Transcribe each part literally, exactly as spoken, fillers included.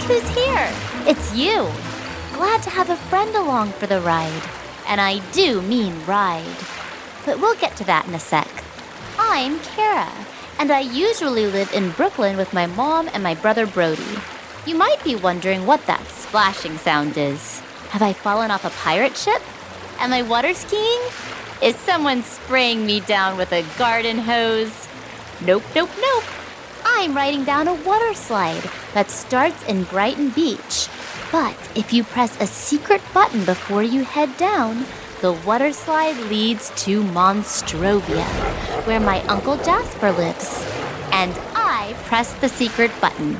who's here. It's you. Glad to have a friend along for the ride. And I do mean ride. But we'll get to that in a sec. I'm Kara, and I usually live in Brooklyn with my mom and my brother Brody. You might be wondering what that splashing sound is. Have I fallen off a pirate ship? Am I water skiing? Is someone spraying me down with a garden hose? Nope, nope, nope. I'm riding down a water slide that starts in Brighton Beach. But if you press a secret button before you head down, the water slide leads to Monstrovia, where my Uncle Jasper lives. And I press the secret button.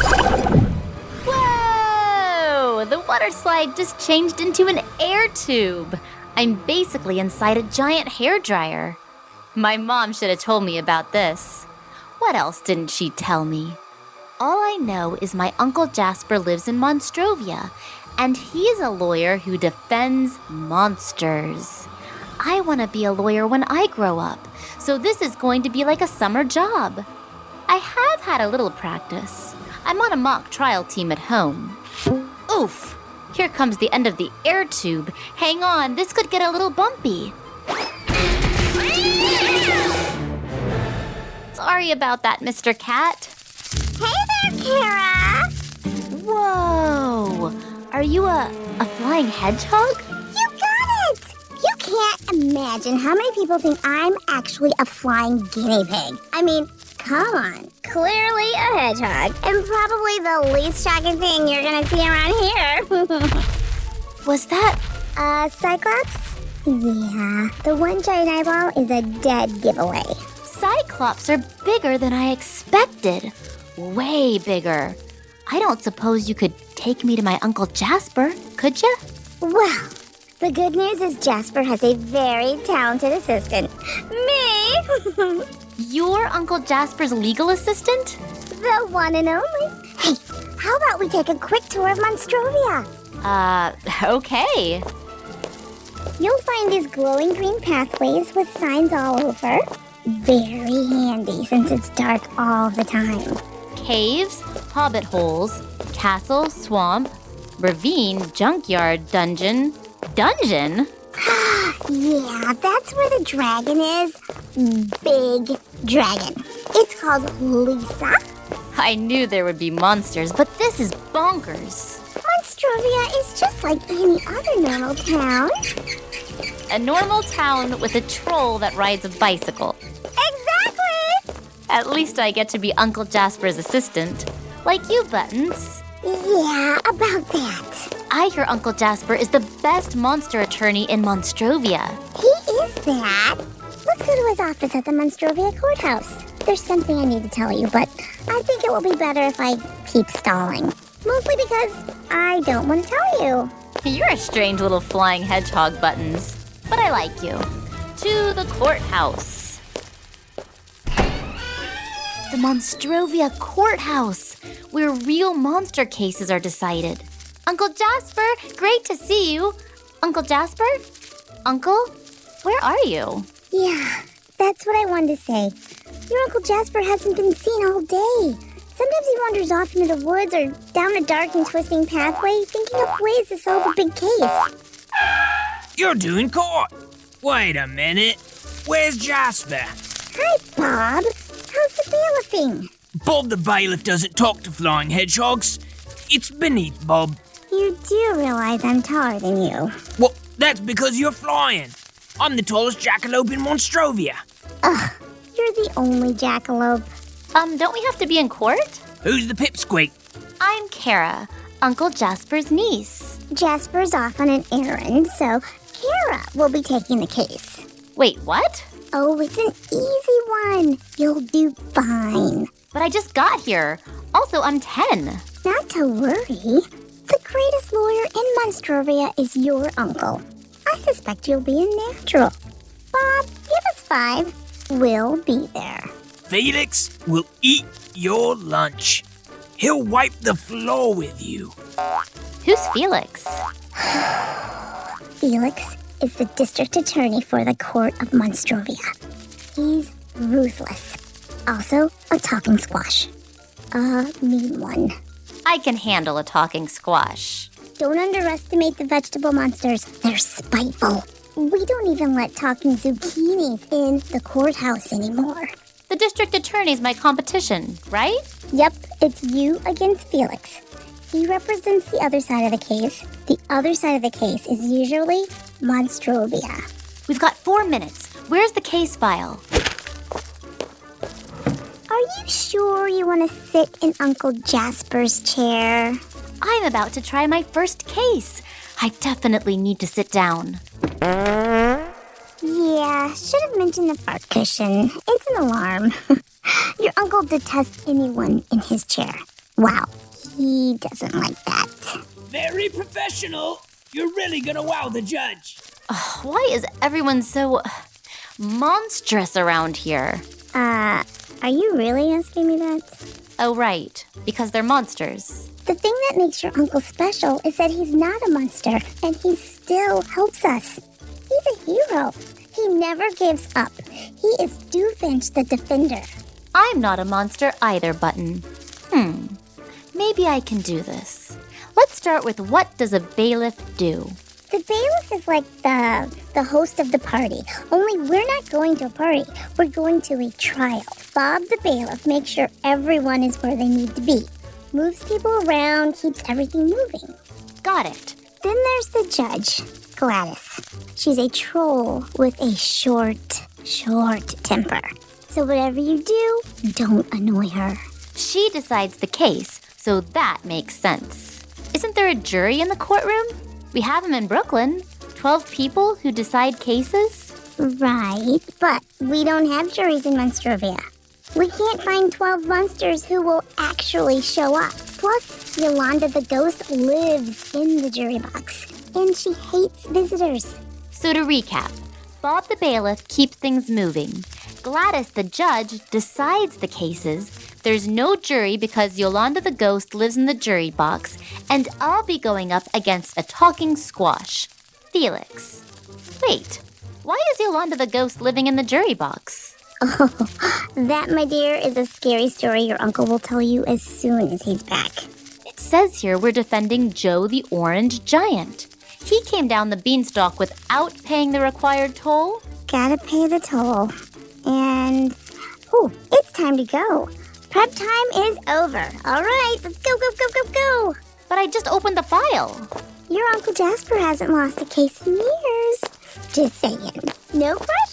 Whoa! The water slide just changed into an air tube. I'm basically inside a giant hairdryer. My mom should have told me about this. What else didn't she tell me? All I know is my Uncle Jasper lives in Monstrovia, and he's a lawyer who defends monsters. I want to be a lawyer when I grow up, so this is going to be like a summer job. I have had a little practice. I'm on a mock trial team at home. Oof! Here comes the end of the air tube. Hang on, this could get a little bumpy. Sorry about that, Mister Cat. Hey there, Kara! Whoa! Are you a, a flying hedgehog? You got it! You can't imagine how many people think I'm actually a flying guinea pig. I mean, come on. Clearly a hedgehog. And probably the least shocking thing you're gonna see around here. Was that... Uh, Cyclops? Yeah, the one giant eyeball is a dead giveaway. Cyclops are bigger than I expected. Way bigger. I don't suppose you could take me to my Uncle Jasper, could you? Well, the good news is Jasper has a very talented assistant. Me! You're Uncle Jasper's legal assistant? The one and only. Hey, how about we take a quick tour of Monstrovia? Uh, okay. You'll find these glowing green pathways with signs all over. Very handy since it's dark all the time. Caves, hobbit holes, castle, swamp, ravine, junkyard, dungeon. Dungeon? Yeah, that's where the dragon is. Big dragon. It's called Lisa. I knew there would be monsters, but this is bonkers. Monstrovia is just like any other normal town. A normal town with a troll that rides a bicycle. Exactly! At least I get to be Uncle Jasper's assistant. Like you, Buttons. Yeah, about that. I hear Uncle Jasper is the best monster attorney in Monstrovia. He is that. Let's go to his office at the Monstrovia courthouse. There's something I need to tell you, but I think it will be better if I keep stalling. Mostly because I don't want to tell you. You're a strange little flying hedgehog, Buttons. But I like you. To the courthouse. The Monstrovia courthouse, where real monster cases are decided. Uncle Jasper, great to see you. Uncle Jasper? Uncle? Where are you? Yeah, that's what I wanted to say. Your Uncle Jasper hasn't been seen all day. Sometimes he wanders off into the woods or down a dark and twisting pathway, thinking up ways to solve a big case. You're doing court. Wait a minute. Where's Jasper? Hi, Bob. How's the bailiffing? Bob the bailiff doesn't talk to flying hedgehogs. It's beneath Bob. You do realize I'm taller than you. Well, that's because you're flying. I'm the tallest jackalope in Monstrovia. Ugh, you're the only jackalope. Um, don't we have to be in court? Who's the pipsqueak? I'm Kara, Uncle Jasper's niece. Jasper's off on an errand, so Kara will be taking the case. Wait, what? Oh, it's an easy one. You'll do fine. But I just got here. Also, I'm ten. Not to worry. The greatest lawyer in Monstrovia is your uncle. I suspect you'll be a natural. Bob, give us five. We'll be there. Felix will eat your lunch. He'll wipe the floor with you. Who's Felix? Felix is the district attorney for the court of Monstrovia. He's ruthless. Also, a talking squash. A mean one. I can handle a talking squash. Don't underestimate the vegetable monsters. They're spiteful. We don't even let talking zucchinis in the courthouse anymore. The district attorney's my competition, right? Yep, it's you against Felix. He represents the other side of the case. The other side of the case is usually Monstrovia. We've got four minutes. Where's the case file? Are you sure you want to sit in Uncle Jasper's chair? I'm about to try my first case. I definitely need to sit down. Yeah, should have mentioned the fart cushion. It's an alarm. Your uncle detests anyone in his chair. Wow, he doesn't like that. Very professional. You're really gonna wow the judge. Oh, why is everyone so monstrous around here? Uh, are you really asking me that? Oh, right, because they're monsters. The thing that makes your uncle special is that he's not a monster, and he still helps us. He's a hero. He never gives up. He is Doofenshmirtz the Defender. I'm not a monster either, Button. Hmm, maybe I can do this. Let's start with what does a bailiff do? The bailiff is like the the host of the party, only we're not going to a party. We're going to a trial. Bob the bailiff makes sure everyone is where they need to be. Moves people around, keeps everything moving. Got it. Then there's the judge, Gladys. She's a troll with a short, short temper. So whatever you do, don't annoy her. She decides the case, so that makes sense. Isn't there a jury in the courtroom? We have them in Brooklyn. Twelve people who decide cases? Right, but we don't have juries in Monstrovia. We can't find twelve monsters who will actually show up. Plus, Yolanda the ghost lives in the jury box, and she hates visitors. So to recap, Bob the bailiff keeps things moving. Gladys the judge decides the cases. There's no jury because Yolanda the ghost lives in the jury box, and I'll be going up against a talking squash, Felix. Wait, why is Yolanda the ghost living in the jury box? Oh, that, my dear, is a scary story your uncle will tell you as soon as he's back. It says here we're defending Joe the Orange Giant. He came down the beanstalk without paying the required toll. Gotta pay the toll. And, oh, it's time to go. Prep time is over. All right, let's go, go, go, go, go. But I just opened the file. Your Uncle Jasper hasn't lost a case in years. Just saying. No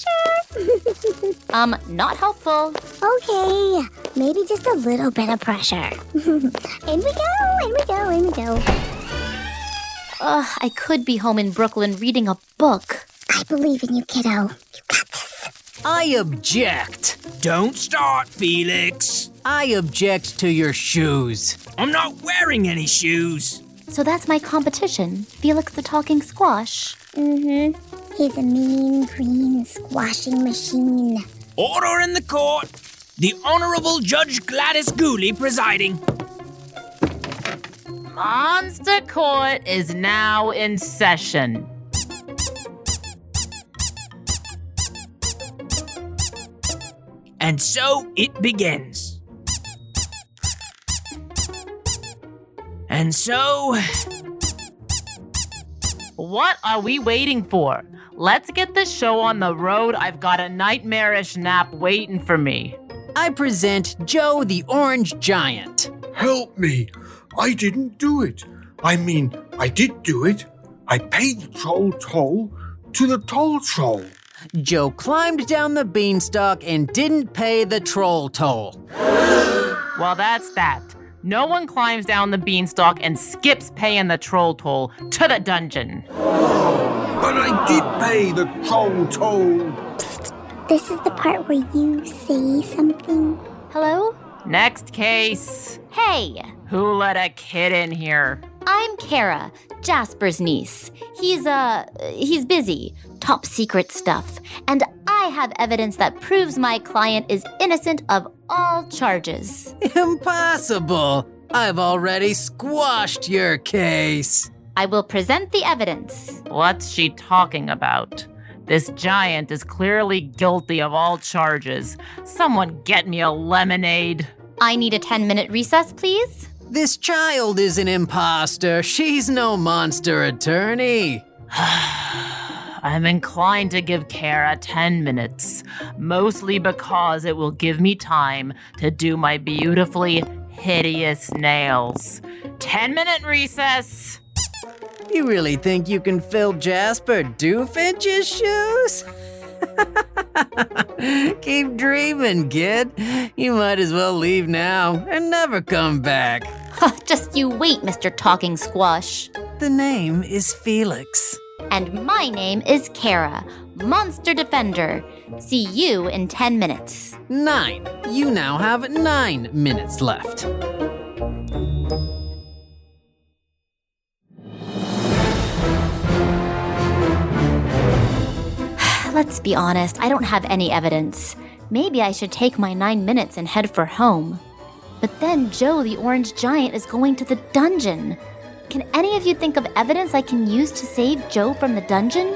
pressure. um, not helpful. Okay, maybe just a little bit of pressure. In we go, in we go, in we go. Ugh, I could be home in Brooklyn reading a book. I believe in you, kiddo. You got this. I object. Don't start, Felix. I object to your shoes. I'm not wearing any shoes. So that's my competition, Felix the Talking Squash. Mm-hmm. He's a mean green squashing machine. Order in the court. The Honorable Judge Gladys Gooley presiding. Monster Court is now in session. And so it begins. And so... What are we waiting for? Let's get this show on the road. I've got a nightmarish nap waiting for me. I present Joe the Orange Giant. Help me. I didn't do it. I mean, I did do it. I paid the troll toll to the toll troll. Joe climbed down the beanstalk and didn't pay the troll toll. Well, that's that. No one climbs down the beanstalk and skips paying the troll toll to the dungeon. But I did pay the troll toll. Psst. This is the part where you say something. Hello? Next case. Hey, Who let a kid in here? I'm Kara, Jasper's niece. He's, uh, he's busy. Top secret stuff. And I have evidence that proves my client is innocent of all charges. Impossible. I've already squashed your case. I will present the evidence. What's she talking about? This giant is clearly guilty of all charges. Someone get me a lemonade. I need a ten-minute recess, please. This child is an imposter. She's no monster attorney. I'm inclined to give Kara ten minutes, mostly because it will give me time to do my beautifully hideous nails. ten-minute recess. You really think you can fill Jasper Doofensh's shoes? Keep dreaming, kid. You might as well leave now and never come back. Just you wait, Mister Talking Squash. The name is Felix. And my name is Kara, Monster Defender. See you in ten minutes. Nine. You now have nine minutes left. Let's be honest, I don't have any evidence. Maybe I should take my nine minutes and head for home. But then Joe the Orange Giant is going to the dungeon. Can any of you think of evidence I can use to save Joe from the dungeon?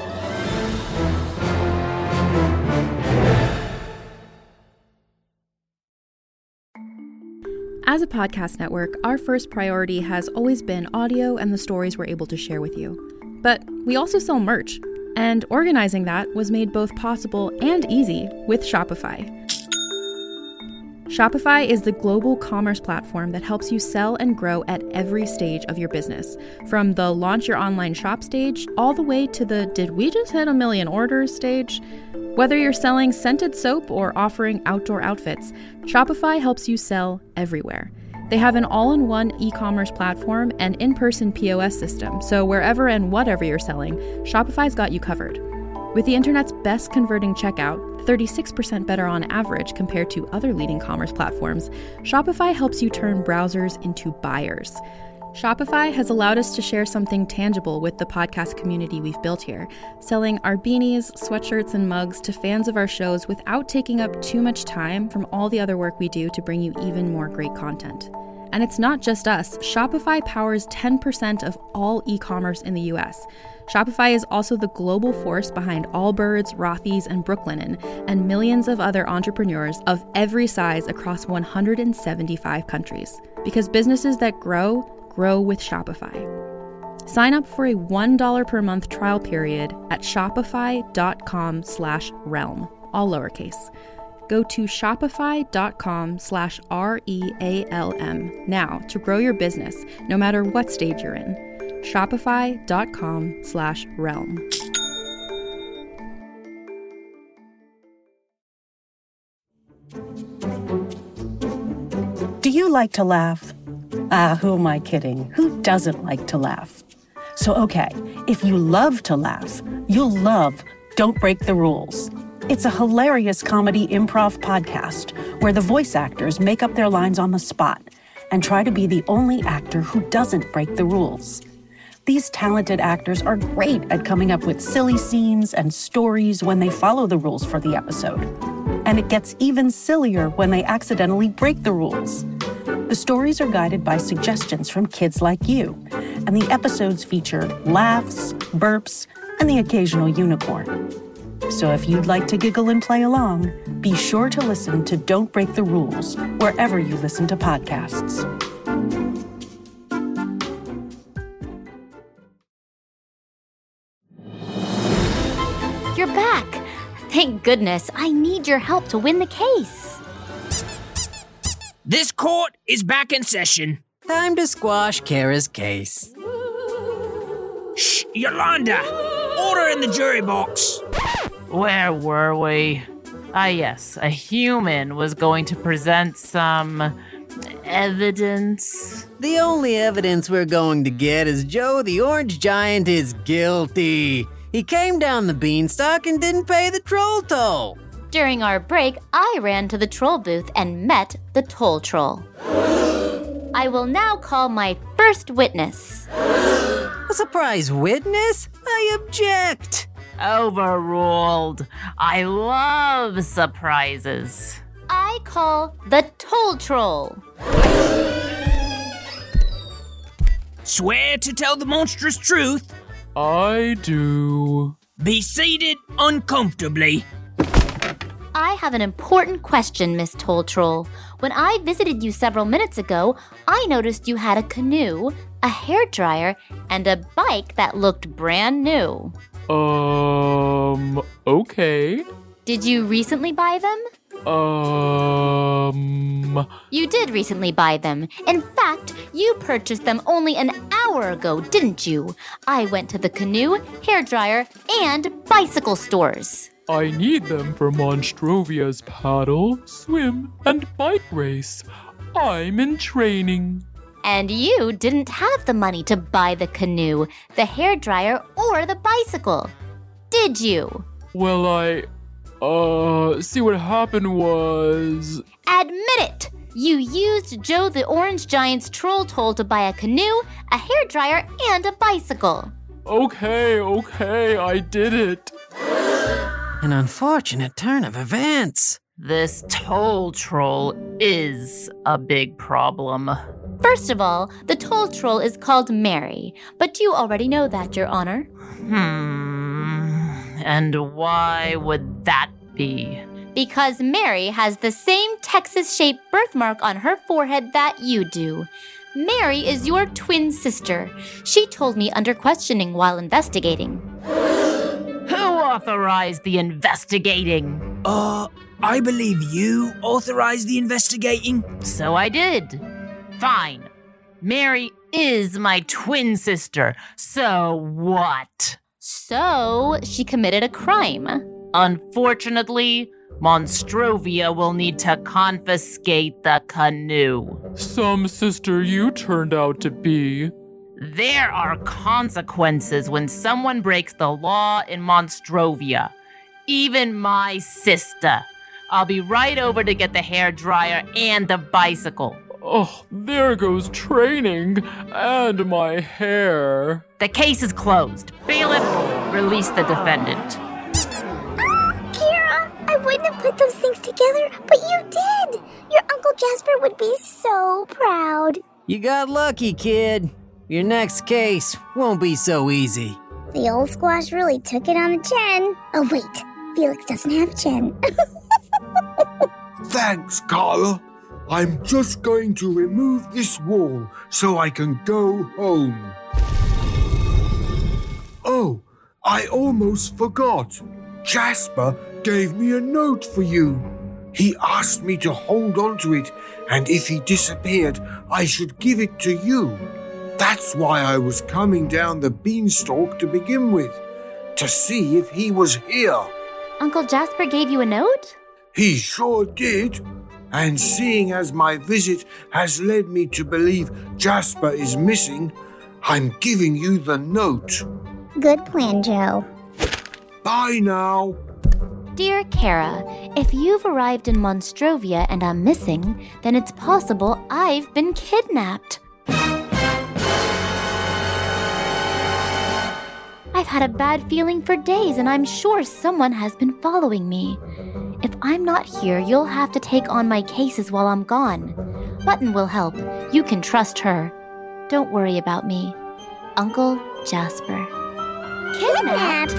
As a podcast network, our first priority has always been audio and the stories we're able to share with you. But we also sell merch, and organizing that was made both possible and easy with Shopify. Shopify is the global commerce platform that helps you sell and grow at every stage of your business, from the launch your online shop stage all the way to the did we just hit a million orders stage. Whether you're selling scented soap or offering outdoor outfits, Shopify helps you sell everywhere. They have an all-in-one e-commerce platform and in-person P O S system, so wherever and whatever you're selling, Shopify's got you covered. With the internet's best converting checkout, thirty-six percent better on average compared to other leading commerce platforms, Shopify helps you turn browsers into buyers. Shopify has allowed us to share something tangible with the podcast community we've built here, selling our beanies, sweatshirts, and mugs to fans of our shows without taking up too much time from all the other work we do to bring you even more great content. And it's not just us. Shopify powers ten percent of all e-commerce in the U S. Shopify is also the global force behind Allbirds, Rothy's, and Brooklinen, and millions of other entrepreneurs of every size across one hundred seventy-five countries. Because businesses that grow, grow with Shopify. Sign up for a one dollar per month trial period at shopify.com slash realm, all lowercase. Go to shopify.com slash R-E-A-L-M now to grow your business, no matter what stage you're in. Shopify.com slash realm. Do you like to laugh? Ah, who am I kidding? Who doesn't like to laugh? So, okay, if you love to laugh, you'll love Don't Break the Rules. It's a hilarious comedy improv podcast where the voice actors make up their lines on the spot and try to be the only actor who doesn't break the rules. These talented actors are great at coming up with silly scenes and stories when they follow the rules for the episode. And it gets even sillier when they accidentally break the rules. The stories are guided by suggestions from kids like you, and the episodes feature laughs, burps, and the occasional unicorn. So if you'd like to giggle and play along, be sure to listen to Don't Break the Rules wherever you listen to podcasts. You're back. Thank goodness. I need your help to win the case. This court is back in session. Time to squash Kara's case. Shh, Yolanda! Order in the jury box. Where were we? Ah, yes, a human was going to present some evidence. The only evidence we're going to get is Joe the Orange Giant is guilty. He came down the beanstalk and didn't pay the troll toll. During our break, I ran to the troll booth and met the toll troll. I will now call my first witness. A surprise witness? I object. Overruled. I love surprises. I call the toll troll. Swear to tell the monstrous truth. I do. Be seated uncomfortably. I have an important question, Miss Toll Troll. When I visited you several minutes ago, I noticed you had a canoe, a hairdryer, and a bike that looked brand new. Um, okay. Did you recently buy them? Um... You did recently buy them. In fact, you purchased them only an hour ago, didn't you? I went to the canoe, hairdryer, and bicycle stores. I need them for Monstrovia's paddle, swim, and bike race. I'm in training. And you didn't have the money to buy the canoe, the hairdryer, or the bicycle, did you? Well, I... Uh, see, what happened was... Admit it! You used Joe the Orange Giant's troll toll to buy a canoe, a hairdryer, and a bicycle. Okay, okay, I did it. An unfortunate turn of events. This toll troll is a big problem. First of all, the toll troll is called Mary, but you already know that, Your Honor. Hmm. And why would that be? Because Mary has the same Texas-shaped birthmark on her forehead that you do. Mary is your twin sister. She told me under questioning while investigating. Who authorized the investigating? Uh, I believe you authorized the investigating. So I did. Fine. Mary is my twin sister. So what? So she committed a crime. Unfortunately, Monstrovia will need to confiscate the canoe. Some sister you turned out to be. There are consequences when someone breaks the law in Monstrovia. Even my sister. I'll be right over to get the hairdryer and the bicycle. Oh, there goes training and my hair. The case is closed. Bailiff, release the defendant. Ah, Kira, I wouldn't have put those things together, but you did. Your Uncle Jasper would be so proud. You got lucky, kid. Your next case won't be so easy. The old squash really took it on the chin. Oh, wait. Felix doesn't have a chin. Thanks, Carla. I'm just going to remove this wall so I can go home. Oh, I almost forgot. Jasper gave me a note for you. He asked me to hold on to it, and if he disappeared, I should give it to you. That's why I was coming down the beanstalk to begin with, to see if he was here. Uncle Jasper gave you a note? He sure did. And seeing as my visit has led me to believe Jasper is missing, I'm giving you the note. Good plan, Joe. Bye now. Dear Kara, if you've arrived in Monstrovia and I'm missing, then it's possible I've been kidnapped. I've had a bad feeling for days, and I'm sure someone has been following me. If I'm not here, you'll have to take on my cases while I'm gone. Button will help. You can trust her. Don't worry about me. Uncle Jasper. Kidnapped?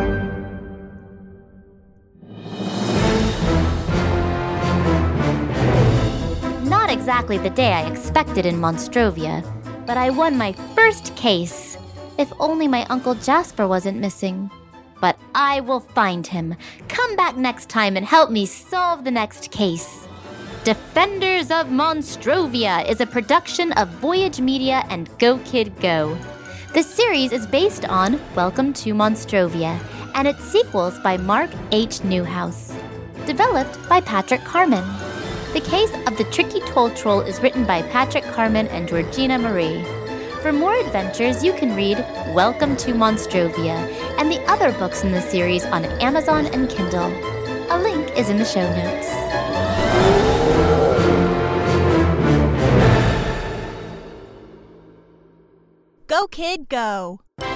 Not exactly the day I expected in Monstrovia, but I won my first case. If only my Uncle Jasper wasn't missing. But I will find him. Come back next time and help me solve the next case. Defenders of Monstrovia is a production of Voyage Media and Go Kid Go. The series is based on Welcome to Monstrovia and its sequels by Mark H. Newhouse. Developed by Patrick Carman. The case of the Tricky Toll Troll is written by Patrick Carman and Georgina Marie. For more adventures, you can read Welcome to Monstrovia and the other books in the series on Amazon and Kindle. A link is in the show notes. Go, kid, go.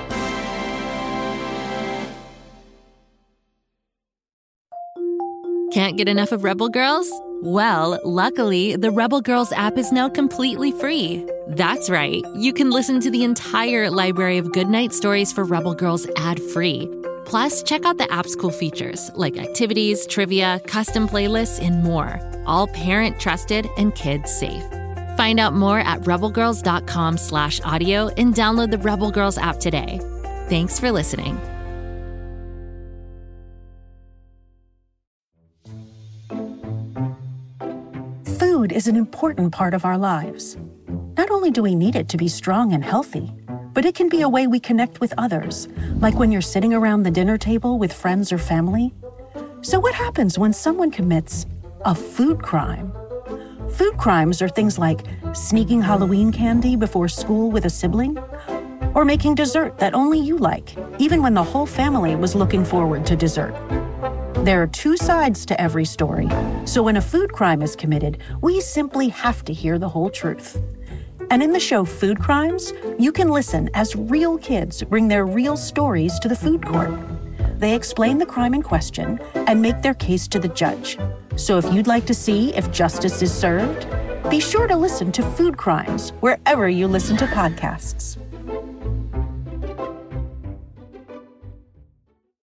Can't get enough of Rebel Girls? Well, luckily, the Rebel Girls app is now completely free. That's right. You can listen to the entire library of goodnight stories for Rebel Girls ad-free. Plus, check out the app's cool features like activities, trivia, custom playlists, and more. All parent-trusted and kids-safe. Find out more at rebelgirls.com slash audio and download the Rebel Girls app today. Thanks for listening. Food is an important part of our lives. Not only do we need it to be strong and healthy, but it can be a way we connect with others, like when you're sitting around the dinner table with friends or family. So what happens when someone commits a food crime? Food crimes are things like sneaking Halloween candy before school with a sibling, or making dessert that only you like, even when the whole family was looking forward to dessert. There are two sides to every story, so when a food crime is committed, we simply have to hear the whole truth. And in the show Food Crimes, you can listen as real kids bring their real stories to the food court. They explain the crime in question and make their case to the judge. So if you'd like to see if justice is served, be sure to listen to Food Crimes wherever you listen to podcasts.